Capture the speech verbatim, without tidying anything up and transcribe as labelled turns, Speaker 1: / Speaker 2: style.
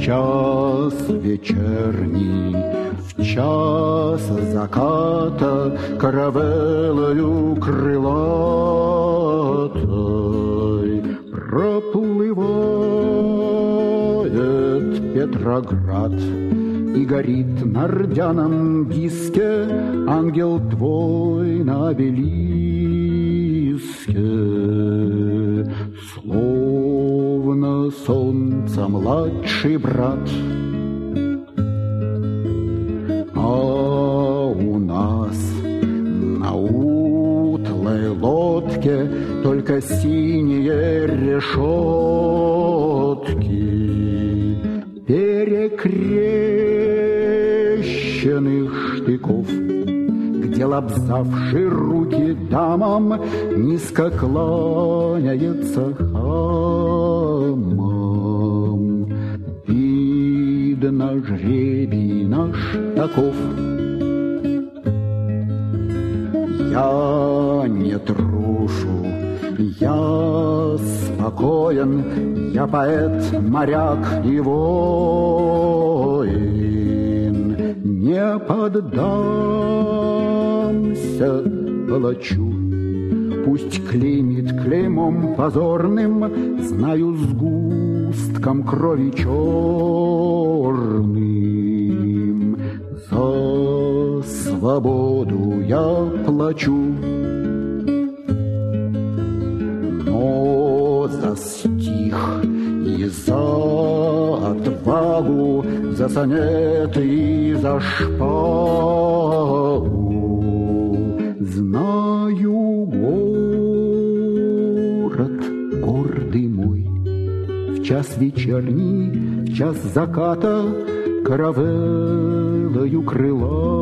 Speaker 1: час вечерний, в час заката каравеллою крылатой проплывает Петроград, и горит на рдяном диске ангел твой на обелиске, словно солнца младший брат. А у нас на утлой лодке только синие решетки перекрещенных штыков, где лобзавший руки дамам низко кланяется хамам. Видно, жребий наш таков. Я не трушу, я спокоен, я поэт, моряк и воин. Не поддамся палачу, пусть клеймит клеймом позорным, знаю сгустком крови черным. За свободу я плачу, но за стих и за отвагу, за сонеты и за шпагу знаю город гордый мой. В час вечерний, в час заката каравеллою крыла